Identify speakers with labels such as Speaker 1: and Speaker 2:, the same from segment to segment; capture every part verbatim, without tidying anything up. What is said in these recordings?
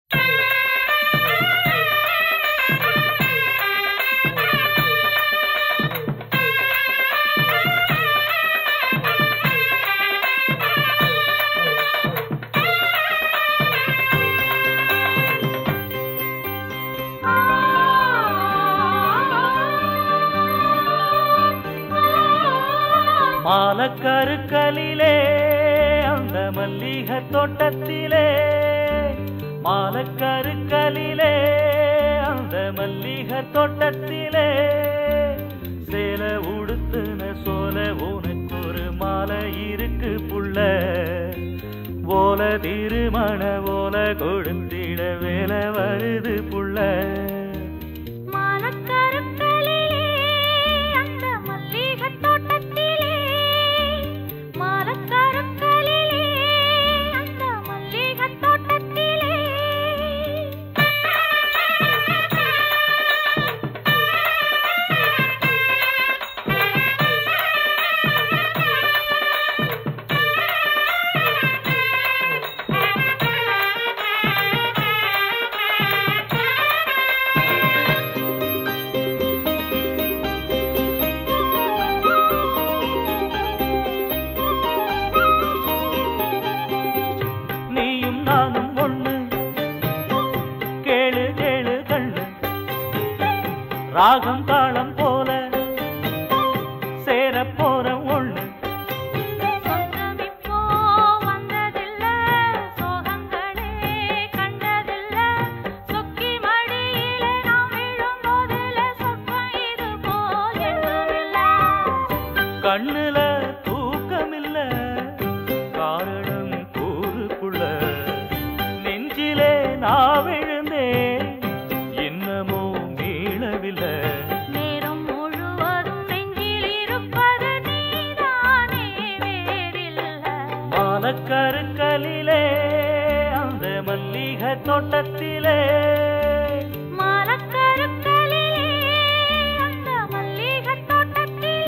Speaker 1: மாலக்கருக்கலிலே அந்த மல்லிகை தோட்டத்திலே மாலக்கருக்கலிலே அந்த மல்லிகை தோட்டத்திலே சேல உடுத்துன சோல உனக்கு ஒரு மாலை இருக்கு புள்ள ஓல திருமண ஓல கொடுத்திட வேலை வருது புள்ள ராகம் தாளம் போல சேர போற ஒண்ணு
Speaker 2: சொந்தமிப்போ வந்ததில்ல சோகங்களே கண்டதில்ல சொக்கி மடியிலே நாம் விழும் போதில சொப்பம் இது போல் எதுவுமில்ல
Speaker 1: கண்ணுல தூக்கமில்ல காரணம் கூறுக்குள்ள நெஞ்சிலே நான் விழுந்தேன் இன்னமோ
Speaker 2: நேரம் முழுவதும் நெஞ்சில் இருப்பது நீதானே வேறில்லை
Speaker 1: மாலக்கருக்கலிலே அந்த மல்லிகை தோட்டத்திலே
Speaker 2: மாலக்கருக்கலிலே அந்த மல்லிகை தோட்டத்திலே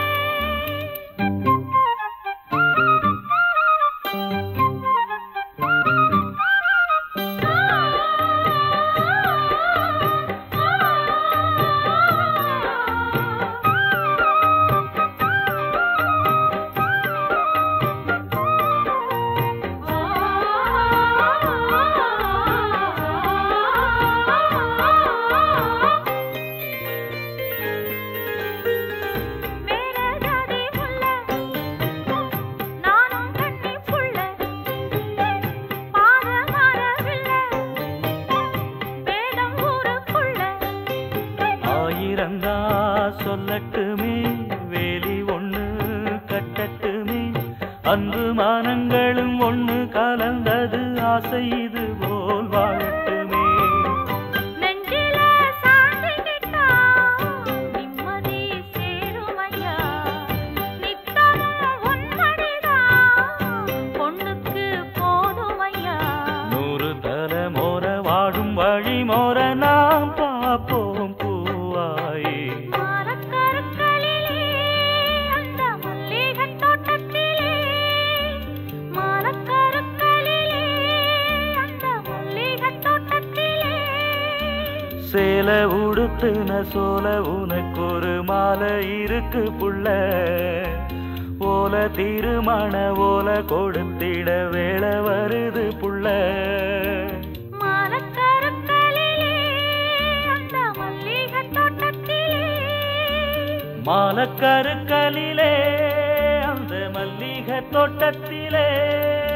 Speaker 1: சொல்லட்டுமே வேலி ஒண்ணு கட்டட்டுமே அன்பு மானங்களும் ஒண்ணு கலந்தது ஆசை இது போல் வாழட்டுமே
Speaker 2: நெஞ்சில சாந்திக்கிட்டா நிம்மதி சேருமையா நித்தமும் உன்மடிதா பொண்ணுக்கு போதுமையா
Speaker 1: நூறு தலைமோர வாழும் வழி மோர நாம் பார்ப்போம் பூவாயே சேல உடுத்துன சோல உனக்கு ஒரு மாலை இருக்கு புள்ள ஓல திருமண ஓல கொடுத்திட வேலை வருது புள்ள மாலக்கருக்கலிலே அந்த மல்லிகை தோட்டத்திலே